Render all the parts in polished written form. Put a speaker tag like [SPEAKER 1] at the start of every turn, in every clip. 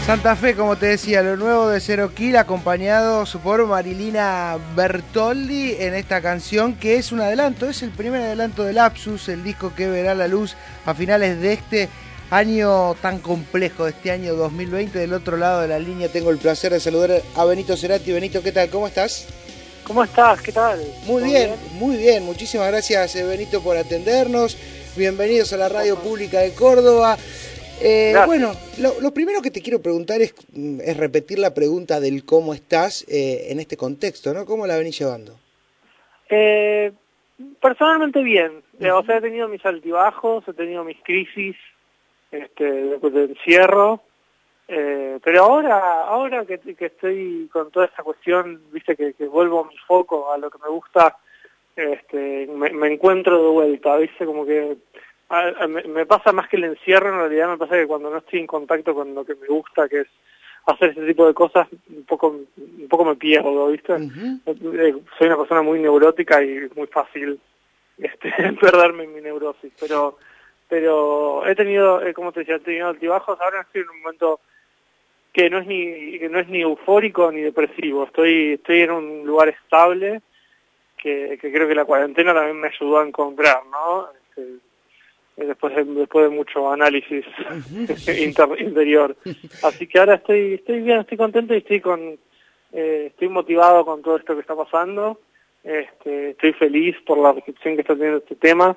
[SPEAKER 1] Santa Fe, como te decía, lo nuevo de Zero Kill, acompañados por Marilina Bertoldi en esta canción que es un adelanto, es el primer adelanto de Lapsus, el disco que verá la luz a finales de este año tan complejo, de este año 2020. Del otro lado de la línea tengo el placer de saludar a Benito Cerati. Benito, ¿qué tal? ¿Cómo estás?
[SPEAKER 2] ¿Cómo estás? ¿Qué tal?
[SPEAKER 1] Muy bien, muy bien. Muchísimas gracias, Benito, por atendernos. Bienvenidos a la Radio Pública de Córdoba. Bueno, lo primero que te quiero preguntar es repetir la pregunta del cómo estás en este contexto, ¿no? ¿Cómo la venís llevando?
[SPEAKER 2] Personalmente bien. O sea, he tenido mis altibajos, he tenido mis crisis de encierro, pero ahora que estoy con toda esta cuestión, viste que vuelvo mi foco a lo que me gusta, me encuentro de vuelta, viste, como que me pasa más que el encierro. En realidad me pasa que cuando no estoy en contacto con lo que me gusta, que es hacer ese tipo de cosas, un poco me pierdo, ¿viste? Soy una persona muy neurótica y muy fácil perderme en mi neurosis, pero he tenido, como te decía, he tenido altibajos. Ahora estoy en un momento que no es ni eufórico ni depresivo. Estoy en un lugar estable que creo que la cuarentena también me ayudó a encontrar, ¿no? Después de mucho análisis interior. Así que ahora estoy bien, estoy contento y estoy motivado con todo esto que está pasando. Estoy feliz por la recepción que está teniendo este tema.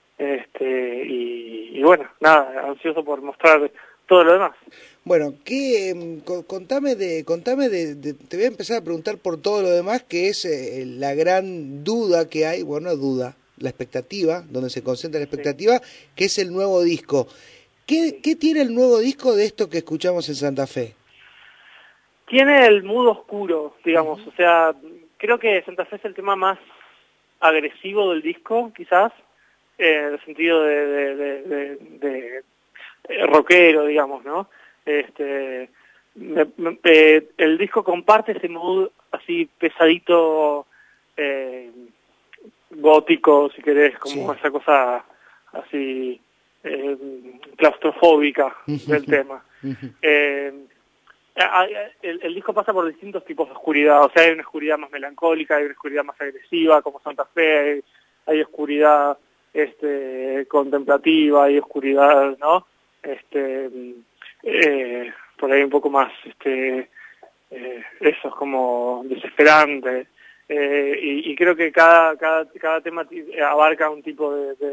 [SPEAKER 2] Y bueno, nada, ansioso por mostrar todo lo demás.
[SPEAKER 1] Bueno, contame te voy a empezar a preguntar por todo lo demás, que es la gran duda que hay, bueno, duda, la expectativa, donde se concentra la expectativa, sí, que es el nuevo disco. ¿Qué tiene el nuevo disco de esto que escuchamos en Santa Fe?
[SPEAKER 2] Tiene el mood oscuro, digamos, o sea, creo que Santa Fe es el tema más agresivo del disco, quizás, en el sentido de rockero, digamos, ¿no? El disco comparte ese mood así pesadito, gótico, si querés, como sí, esa cosa así claustrofóbica del tema. El disco pasa por distintos tipos de oscuridad, o sea, hay una oscuridad más melancólica, hay una oscuridad más agresiva, como Santa Fe, hay oscuridad contemplativa, hay oscuridad, ¿no? Por ahí un poco más, eso es como desesperante, y creo que cada tema abarca un tipo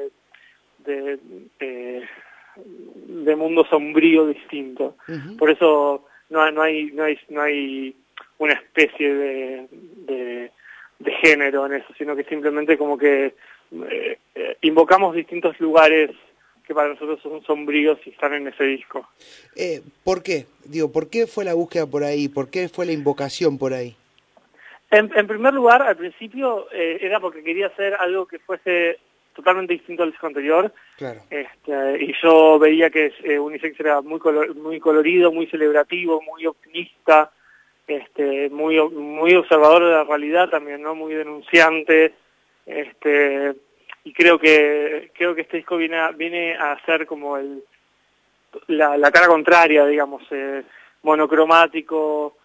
[SPEAKER 2] de mundo sombrío distinto. Por eso no hay una especie de género en eso, sino que simplemente como que invocamos distintos lugares que para nosotros son sombríos y están en ese disco.
[SPEAKER 1] ¿Por qué? ¿Por qué fue la búsqueda por ahí? ¿Por qué fue la invocación por ahí?
[SPEAKER 2] En primer lugar, al principio era porque quería hacer algo que fuese totalmente distinto al disco anterior. Claro. Y yo veía que Unisex era muy colorido, muy celebrativo, muy optimista, muy observador de la realidad también, ¿no? Muy denunciante. Y creo que este disco viene a ser como la cara contraria, digamos, monocromático,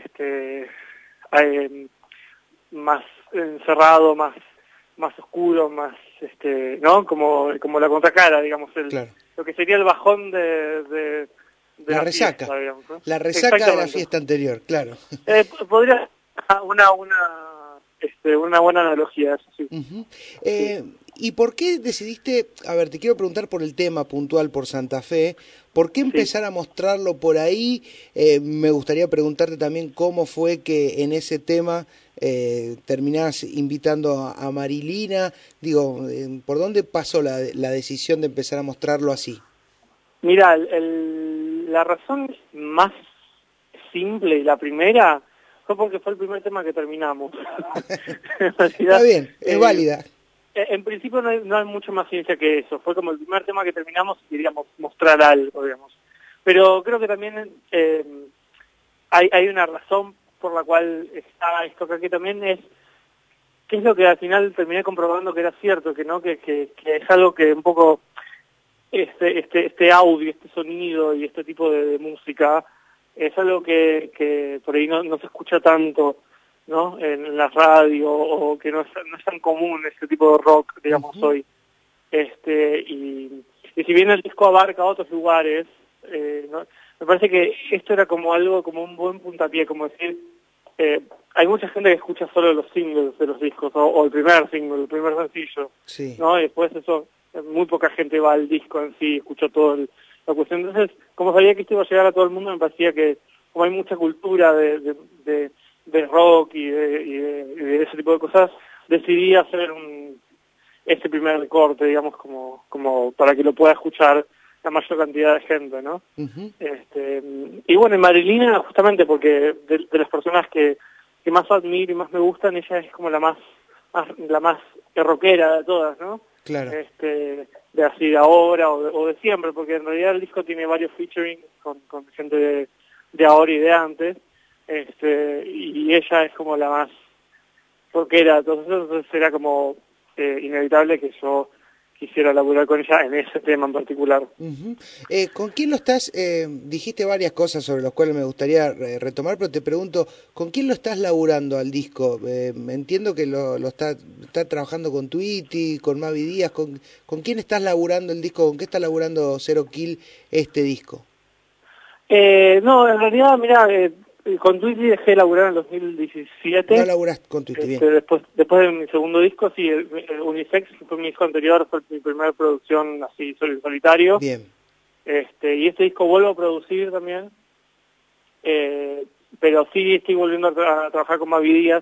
[SPEAKER 2] más encerrado, más oscuro, más ¿no? Como la contracara, digamos, claro, lo que sería el bajón de
[SPEAKER 1] la resaca, fiesta, digamos, ¿no? La resaca de la fiesta anterior, claro.
[SPEAKER 2] Podría una buena analogía, eso sí.
[SPEAKER 1] Sí. ¿Y por qué decidiste, a ver, te quiero preguntar por el tema puntual, por Santa Fe, ¿por qué empezar a mostrarlo por ahí? Me gustaría preguntarte también cómo fue que en ese tema terminás invitando a Marilina. Digo, ¿por dónde pasó la decisión de empezar a mostrarlo así?
[SPEAKER 2] Mira, la razón más simple y la primera fue porque fue el primer tema que terminamos. En realidad,
[SPEAKER 1] está bien, es válida.
[SPEAKER 2] En principio no hay mucho más ciencia que eso. Fue como el primer tema que terminamos y queríamos mostrar algo, digamos. Pero creo que también hay una razón por la cual está esto acá, que también es lo que al final terminé comprobando que era cierto, que no, que es algo que un poco este audio, este sonido y este tipo de música es algo que por ahí no se escucha tanto, ¿no? En la radio, o que no es tan común ese tipo de rock, digamos, hoy. Y si bien el disco abarca otros lugares, ¿no? Me parece que esto era como algo, como un buen puntapié, como decir, hay mucha gente que escucha solo los singles de los discos, o el primer single, el primer sencillo,
[SPEAKER 1] sí.
[SPEAKER 2] ¿no? Y después eso, muy poca gente va al disco en sí, escuchó todo la cuestión. Entonces, como sabía que esto iba a llegar a todo el mundo, me parecía que como hay mucha cultura de rock y de ese tipo de cosas, decidí hacer este primer corte, digamos, como para que lo pueda escuchar la mayor cantidad de gente, ¿no? Y bueno, en Marilina, justamente porque de las personas que más admiro y más me gustan, ella es como la más rockera de todas, ¿no?
[SPEAKER 1] Claro.
[SPEAKER 2] De así de ahora o de siempre, porque en realidad el disco tiene varios featuring con gente de ahora y de antes, y ella es como la más rockera, entonces era como inevitable que yo quisiera laburar con ella en ese tema en particular.
[SPEAKER 1] ¿Con quién lo estás? Dijiste varias cosas sobre las cuales me gustaría retomar, pero te pregunto, ¿con quién lo estás laburando al disco? Entiendo que lo está trabajando con Tweety, con Mavi Díaz. ¿Con quién estás laburando el disco? ¿Con qué está laburando Zero Kill este disco?
[SPEAKER 2] No, en realidad, mira, con Tweety dejé de laburar en el 2017.
[SPEAKER 1] No laburas con Tweety, bien.
[SPEAKER 2] Después de mi segundo disco, sí, Unisex, que fue mi disco anterior, fue mi primera producción así solitario.
[SPEAKER 1] Bien.
[SPEAKER 2] Y este disco vuelvo a producir también, pero sí estoy volviendo a trabajar con Mavi Díaz.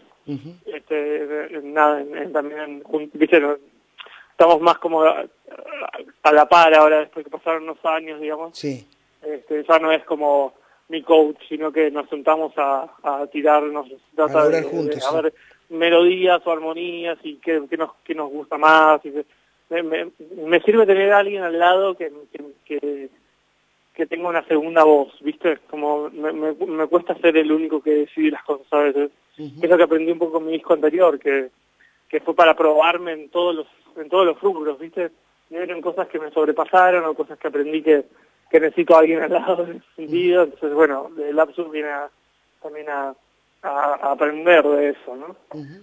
[SPEAKER 2] También, ¿viste? Estamos más como a la par ahora, después que pasaron unos años, digamos.
[SPEAKER 1] Sí.
[SPEAKER 2] Ya no es como mi coach, sino que nos sentamos a tirarnos data
[SPEAKER 1] juntos,
[SPEAKER 2] a ver melodías o armonías y qué nos gusta más. Y me sirve tener a alguien al lado que tenga una segunda voz, ¿viste? Como me cuesta ser el único que decide las cosas a veces. Es lo que aprendí un poco en mi disco anterior, que fue para probarme en todos los rubros, ¿viste? Y eran cosas que me sobrepasaron o cosas que aprendí que necesito a alguien al lado en ese sentido. Entonces, bueno, el Lapsus viene también a aprender de eso, ¿no?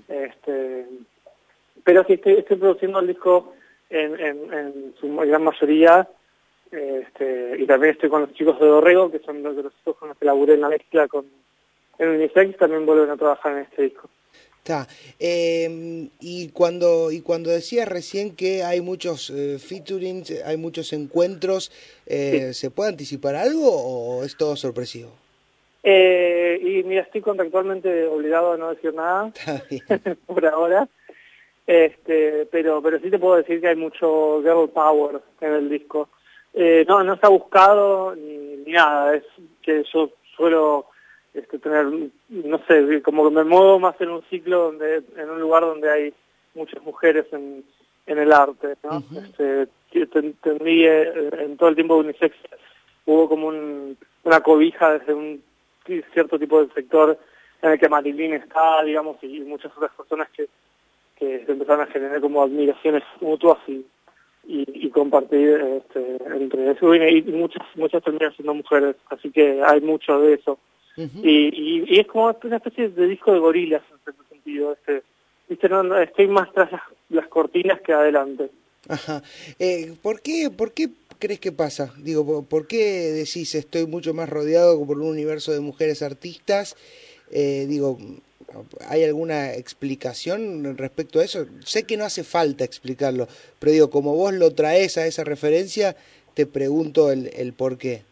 [SPEAKER 2] Pero sí estoy produciendo el disco en su gran mayoría, y también estoy con los chicos de Dorrego, que son los chicos con los que laburé en la mezcla en Unisex, también vuelven a trabajar en este disco.
[SPEAKER 1] Está. Y cuando decías recién que hay muchos featurings, hay muchos encuentros,
[SPEAKER 2] Sí.
[SPEAKER 1] ¿se puede anticipar algo o es todo sorpresivo?
[SPEAKER 2] Y mira, estoy contractualmente obligado a no decir nada por ahora, pero sí te puedo decir que hay mucho girl power en el disco. No está buscado ni nada, es que yo suelo tener, no sé, como que me muevo más en un ciclo en un lugar donde hay muchas mujeres en el arte, ¿no? Entendí en todo el tiempo de Unisex hubo como una cobija desde un cierto tipo de sector en el que Marilyn está, digamos, y muchas otras personas que se empezaron a generar como admiraciones mutuas y compartir entre eso, y muchas terminan siendo mujeres, así que hay mucho de eso. Y es como una especie de disco de gorilas en cierto sentido. ¿Viste? No, estoy más tras las cortinas que adelante.
[SPEAKER 1] Ajá. ¿Por qué crees que pasa? Digo, ¿por qué decís estoy mucho más rodeado por un universo de mujeres artistas? Digo, ¿hay alguna explicación respecto a eso? Sé que no hace falta explicarlo, pero digo, como vos lo traes a esa referencia, te pregunto el por qué.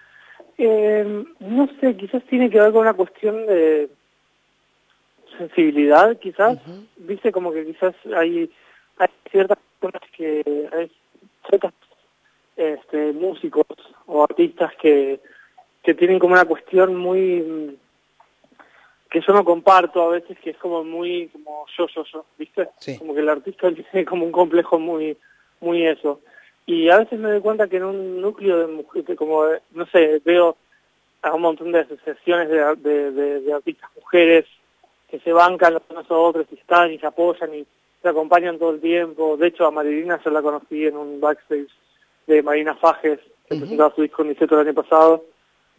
[SPEAKER 2] No sé, quizás tiene que ver con una cuestión de sensibilidad, quizás. Viste, como que quizás hay ciertas personas hay ciertos músicos o artistas que tienen como una cuestión muy que yo no comparto a veces, que es como muy como yo, ¿viste? Sí. Como que el artista tiene como un complejo muy eso. Y a veces me doy cuenta que en un núcleo de mujeres, como, no sé, veo a un montón de asociaciones de artistas mujeres que se bancan los unos a otros y están y se apoyan y se acompañan todo el tiempo. De hecho, a Marilina yo la conocí en un backstage de Marina Fajes, que presentaba su disco Niceto el año pasado,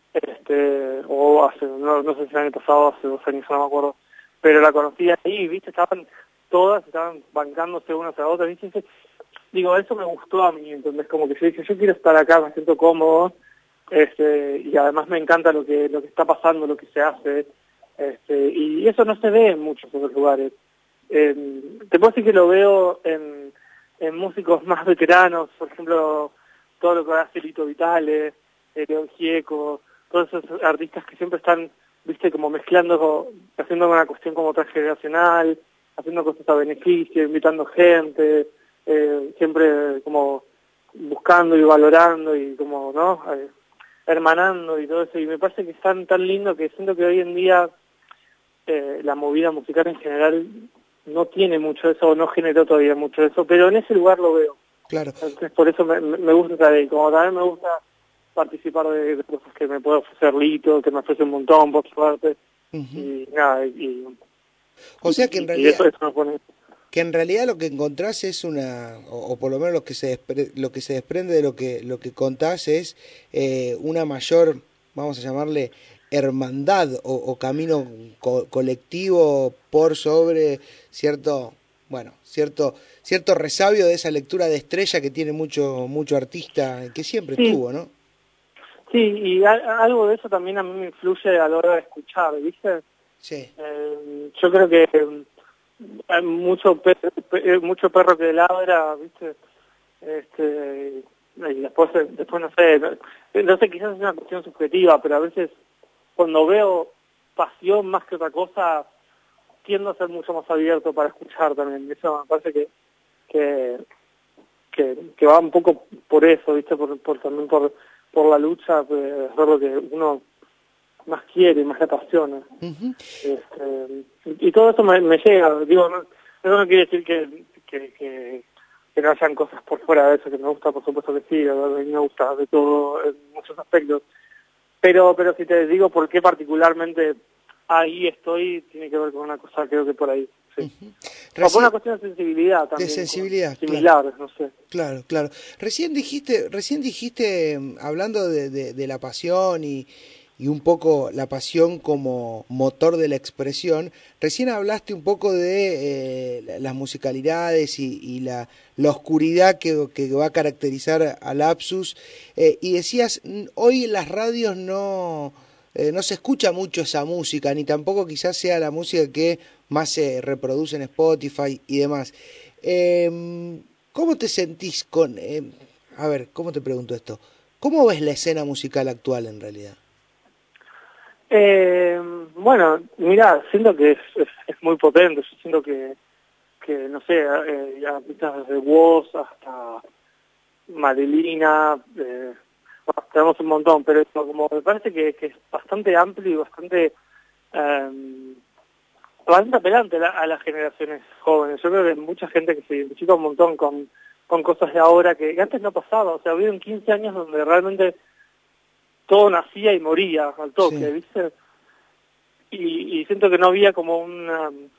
[SPEAKER 2] o hace, no sé si el año pasado, hace 2 años, no me acuerdo, pero la conocí ahí, ¿viste? Estaban bancándose unas a otras, ¿viste? Digo, eso me gustó a mí, entonces como que yo dije, yo quiero estar acá, me siento cómodo, y además me encanta lo que está pasando, lo que se hace, y eso no se ve en muchos otros lugares. Te puedo decir que lo veo en músicos más veteranos, por ejemplo, todo lo que hace Lito Vitale, León Gieco, todos esos artistas que siempre están, viste, como mezclando, haciendo una cuestión como transgeneracional, haciendo cosas a beneficio, invitando gente, siempre como buscando y valorando y como, ¿no? Hermanando y todo eso, y me parece que es tan lindo que siento que hoy en día la movida musical en general no tiene mucho de eso, o no generó todavía mucho de eso, pero en ese lugar lo veo.
[SPEAKER 1] Claro.
[SPEAKER 2] Entonces por eso me gusta estar ahí, como también me gusta participar de cosas que me puede ofrecer Lito, que me ofrece un montón, por suerte, y nada,
[SPEAKER 1] o sea que en realidad...
[SPEAKER 2] eso me pone...
[SPEAKER 1] Que en realidad lo que encontrás es o por lo menos lo que se desprende de lo que contás es una mayor, vamos a llamarle, hermandad o camino colectivo por sobre cierto resabio de esa lectura de estrella que tiene mucho artista, que siempre
[SPEAKER 2] Sí,
[SPEAKER 1] tuvo, ¿no?
[SPEAKER 2] sí, y algo de eso también a mí me influye a la hora de escuchar, ¿viste?
[SPEAKER 1] Sí.
[SPEAKER 2] Yo creo que hay mucho perro que ladra, ¿viste? Y después no sé, quizás es una cuestión subjetiva, pero a veces cuando veo pasión más que otra cosa, tiendo a ser mucho más abierto para escuchar también. Eso me parece que va un poco por eso, ¿viste? También por la lucha, pues, es lo que uno más quiere, más le apasiona.
[SPEAKER 1] Uh-huh.
[SPEAKER 2] Y todo eso me llega, digo, eso no quiere decir que no hayan cosas por fuera de eso, que me gusta, por supuesto que sí, a mí me gusta de todo en muchos aspectos, pero si te digo por qué particularmente ahí estoy, tiene que ver con una cosa, creo que por ahí, sí. O por una cuestión de sensibilidad también.
[SPEAKER 1] De sensibilidad,
[SPEAKER 2] similares, claro. No sé.
[SPEAKER 1] Claro. Recién dijiste, hablando de la pasión y un poco la pasión como motor de la expresión, recién hablaste un poco de las musicalidades y la oscuridad que va a caracterizar a Lapsus, y decías, hoy en las radios no se escucha mucho esa música, ni tampoco quizás sea la música que más se reproduce en Spotify y demás. ¿Cómo te sentís a ver, ¿cómo te pregunto esto? ¿Cómo ves la escena musical actual en realidad?
[SPEAKER 2] Bueno, mira, siento que es muy potente. Yo siento que no sé, artistas desde Woz hasta Marilina, tenemos un montón, pero como me parece que es bastante amplio y bastante apelante a las generaciones jóvenes. Yo creo que hay mucha gente que se identifica un montón con cosas de ahora que antes no pasaba. O sea, hubieron 15 años donde realmente todo nacía y moría al toque, sí. ¿Viste? Y siento que no había como un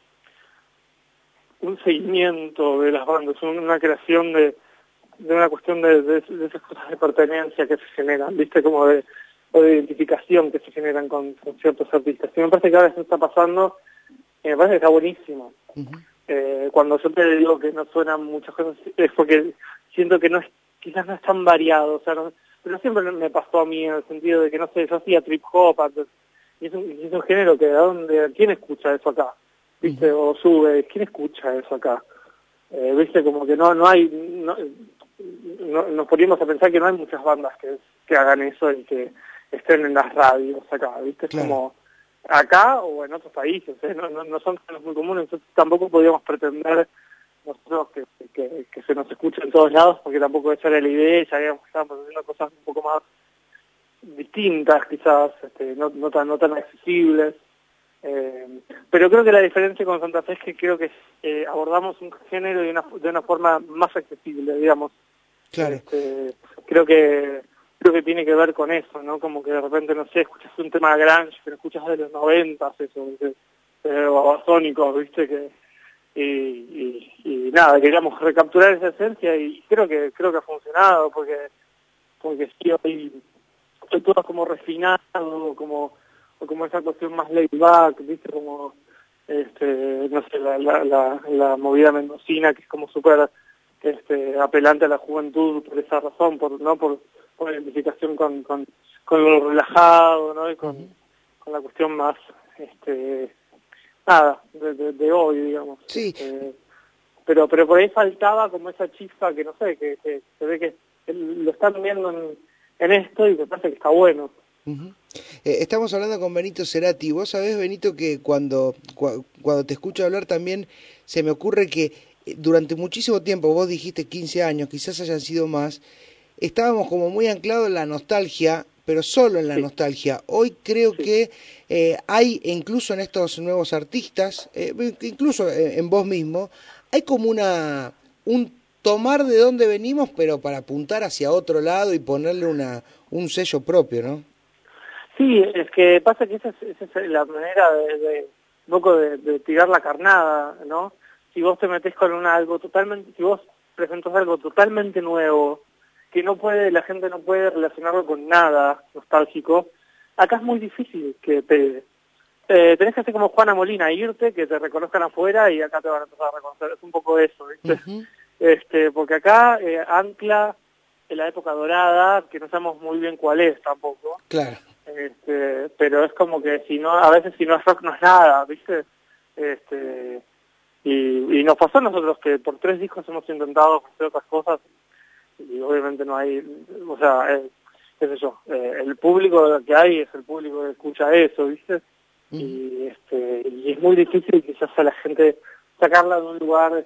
[SPEAKER 2] seguimiento de las bandas, una creación de una cuestión de esas cosas de pertenencia que se generan, ¿viste? Como de identificación que se generan con ciertos artistas. Y me parece que ahora eso está pasando y me parece que está buenísimo. Uh-huh. Cuando yo te digo que no suenan muchas cosas es porque siento que quizás no es tan variado, o sea, pero siempre me pasó a mí en el sentido de que, no sé, yo hacía trip hop antes, y es un género que ¿quién escucha eso acá? ¿Viste? Uh-huh. O sube, ¿quién escucha eso acá? ¿Viste? Como que no hay, nos poníamos a pensar que no hay muchas bandas que hagan eso y que estén en las radios acá, ¿viste? Claro. Es como acá o en otros países, no son muy comunes, entonces tampoco podíamos pretender nosotros que se nos escuche en todos lados, porque tampoco esa era la idea, ya estábamos haciendo cosas un poco más distintas quizás, no tan accesibles, pero creo que la diferencia con Santa Fe es que creo que abordamos un género de una forma más accesible, digamos.
[SPEAKER 1] Claro.
[SPEAKER 2] Creo que tiene que ver con eso, ¿no? Como que de repente, no sé, escuchas un tema grunge, pero escuchas de los 90, eso, babasónicos, ¿viste? Y nada, queríamos recapturar esa esencia y creo que ha funcionado, porque sí, hoy todo como refinado, como esa cuestión más laid back, ¿viste? Como, no sé, la movida mendocina, que es como súper apelante a la juventud por esa razón, por la identificación con lo relajado, ¿no? Y con la cuestión más, nada, de hoy, digamos.
[SPEAKER 1] Sí.
[SPEAKER 2] Pero por ahí faltaba como esa chispa que, no sé, que se ve que lo están viendo en esto y me parece que está bueno.
[SPEAKER 1] Estamos hablando con Benito Cerati. Vos sabés, Benito, que cuando te escucho hablar también se me ocurre que durante muchísimo tiempo, vos dijiste 15 años, quizás hayan sido más, estábamos como muy anclados en la nostalgia, pero solo en la nostalgia. Hoy creo que hay, incluso en estos nuevos artistas, incluso en vos mismo, hay como un tomar de dónde venimos, pero para apuntar hacia otro lado y ponerle un sello propio, ¿no?
[SPEAKER 2] Sí, es que pasa que esa es la manera de un poco de tirar la carnada, ¿no? Si vos te metés con algo totalmente, si vos presentás algo totalmente nuevo, que la gente no puede relacionarlo con nada nostálgico, acá es muy difícil que pegue. Tenés que hacer como Juana Molina, irte, que te reconozcan afuera y acá te van a empezar a reconocer. Es un poco eso, ¿viste? Porque acá ancla en la época dorada, que no sabemos muy bien cuál es tampoco.
[SPEAKER 1] Claro.
[SPEAKER 2] Pero es como que a veces si no es rock no es nada, ¿viste? Y nos pasó a nosotros que por 3 discos hemos intentado hacer otras cosas y obviamente no hay, o sea, qué sé yo, el público que hay es el público que escucha eso, ¿viste? Y es muy difícil quizás a la gente sacarla de un lugar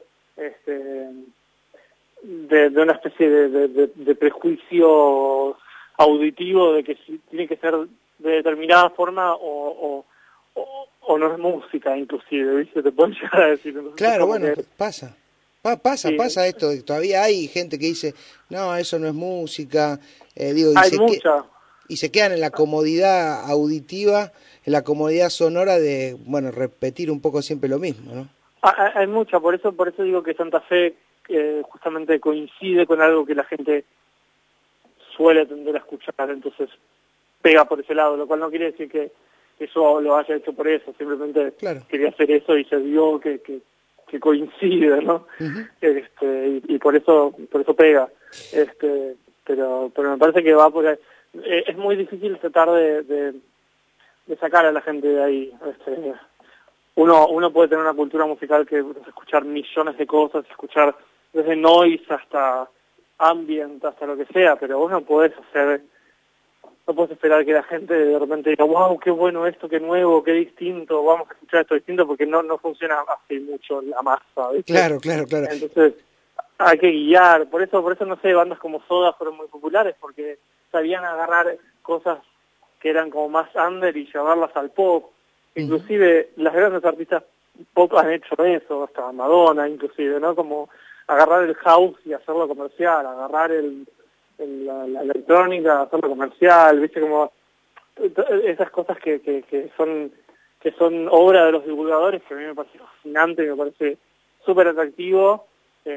[SPEAKER 2] de una especie de prejuicio auditivo de que tiene que ser de determinada forma o no es música inclusive, ¿viste? Te pueden llegar a decir. Entonces,
[SPEAKER 1] claro, bueno,
[SPEAKER 2] que
[SPEAKER 1] pasa.
[SPEAKER 2] sí,
[SPEAKER 1] Pasa esto, todavía hay gente que dice, no, eso no es música,
[SPEAKER 2] hay mucha.
[SPEAKER 1] y se quedan en la comodidad auditiva, en la comodidad sonora de, bueno, repetir un poco siempre lo mismo, ¿no?
[SPEAKER 2] Hay mucha, por eso digo que Santa Fe justamente coincide con algo que la gente suele tender a escuchar, entonces pega por ese lado, lo cual no quiere decir que yo lo haya hecho por eso, simplemente quería hacer eso y se vio que coincide, ¿no? Y por eso pega. Pero me parece que va por ahí. Es muy difícil tratar de sacar a la gente de ahí. Uno puede tener una cultura musical que es escuchar millones de cosas, escuchar desde noise hasta ambient, hasta lo que sea, pero vos no podés esperar que la gente de repente diga, wow, qué bueno esto, qué nuevo, qué distinto, vamos a escuchar esto distinto, porque no funciona así mucho la masa, ¿viste?
[SPEAKER 1] Claro.
[SPEAKER 2] Entonces, hay que guiar, por eso no sé, bandas como Soda fueron muy populares, porque sabían agarrar cosas que eran como más under y llevarlas al pop. Inclusive las grandes artistas pop han hecho eso, hasta Madonna inclusive, ¿no? Como agarrar el house y hacerlo comercial, agarrar la electrónica, hacerlo comercial, ¿viste? Como esas cosas que son obra de los divulgadores, que a mí me parece fascinante, me parece súper atractivo,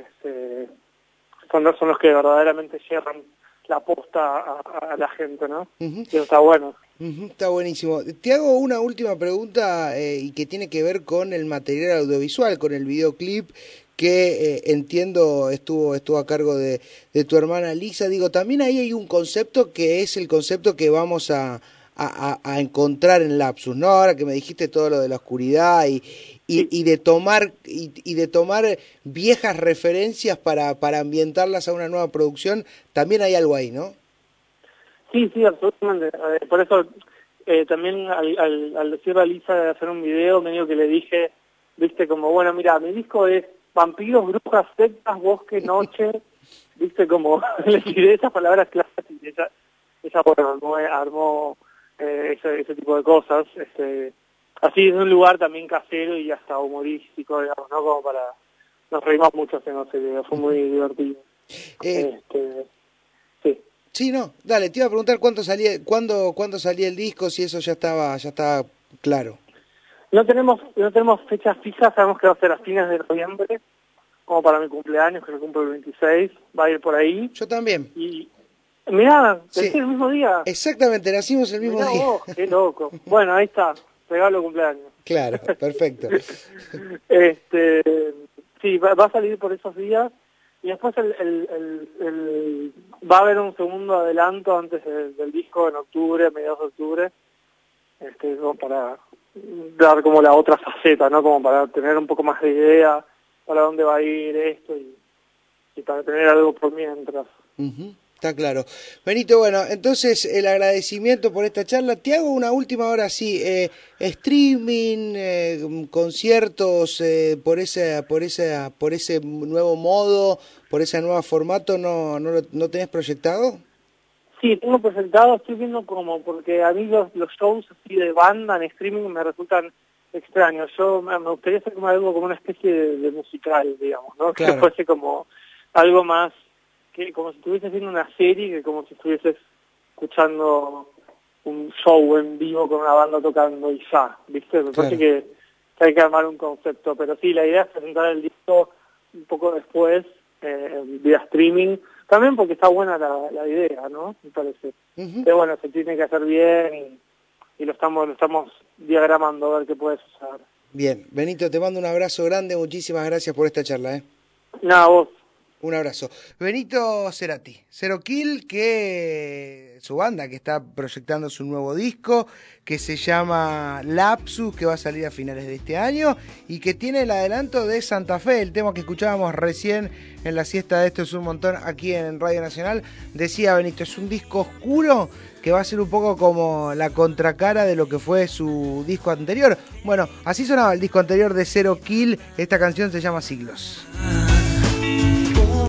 [SPEAKER 2] son los que verdaderamente llevan la posta a la gente, ¿no? Y eso está bueno.
[SPEAKER 1] Está buenísimo. Te hago una última pregunta y que tiene que ver con el material audiovisual, con el videoclip que entiendo estuvo a cargo de tu hermana Lisa. Digo, también ahí hay un concepto que es el concepto que vamos a encontrar en Lapsus, ¿no? Ahora que me dijiste todo lo de la oscuridad y de tomar viejas referencias para ambientarlas a una nueva producción, también hay algo ahí, ¿no?
[SPEAKER 2] Sí, absolutamente. Por eso también al decirle a Lisa de hacer un video, medio que le dije, viste, como, bueno, mira, mi disco es vampiros, brujas, sectas, bosque, noche, viste, como le tiré esas palabras claves y ella bueno, armó ese tipo de cosas. Así es un lugar también casero y hasta humorístico, digamos, ¿no? Como nos reímos mucho haciendo ese video, fue muy divertido. Sí.
[SPEAKER 1] Sí, no, dale, te iba a preguntar cuándo salía el disco, si eso ya estaba claro.
[SPEAKER 2] No tenemos fechas fijas, sabemos que va a ser a fines de noviembre, como para mi cumpleaños, que lo cumplo el 26, va a ir por ahí.
[SPEAKER 1] Yo también.
[SPEAKER 2] Y Mirá,
[SPEAKER 1] Sí.
[SPEAKER 2] ¿es el mismo día?
[SPEAKER 1] Exactamente, nacimos el mismo
[SPEAKER 2] Mirá
[SPEAKER 1] día.
[SPEAKER 2] vos, qué loco. Bueno, ahí está, regalo de cumpleaños.
[SPEAKER 1] Claro, perfecto.
[SPEAKER 2] Sí, va a salir por esos días y después va a haber un segundo adelanto antes del disco en octubre, mediados de octubre, como para dar como la otra faceta, ¿no? Como para tener un poco más de idea para dónde va a ir esto y para tener algo por mientras.
[SPEAKER 1] Está claro. Benito, bueno, entonces el agradecimiento por esta charla. Te hago una última hora, sí. Streaming, conciertos, por ese nuevo modo, por ese nuevo formato, ¿no tenés proyectado?
[SPEAKER 2] Sí, tengo presentado, estoy viendo como, porque a mí los shows así de banda en streaming me resultan extraños. Yo me gustaría hacer como algo, como una especie de musical, digamos, ¿no?
[SPEAKER 1] Claro.
[SPEAKER 2] Que fuese como algo más, que como si estuvieses viendo una serie, que como si estuvieses escuchando un show en vivo con una banda tocando y ya, ¿viste? Me parece que hay que armar un concepto, pero sí, la idea es presentar el disco un poco después, vía streaming, también porque está buena la idea, ¿no? Me parece. Pero bueno, se tiene que hacer bien y lo estamos diagramando a ver qué puede suceder.
[SPEAKER 1] Bien, Benito, te mando un abrazo grande, muchísimas gracias por esta charla,
[SPEAKER 2] Nada, vos.
[SPEAKER 1] Un abrazo. Benito Cerati, Zero Kill, que su banda que está proyectando su nuevo disco, que se llama Lapsus, que va a salir a finales de este año, y que tiene el adelanto de Santa Fe, el tema que escuchábamos recién en la siesta de Esto es un montón aquí en Radio Nacional. Decía Benito, es un disco oscuro que va a ser un poco como la contracara de lo que fue su disco anterior. Bueno, así sonaba el disco anterior de Zero Kill, esta canción se llama Siglos.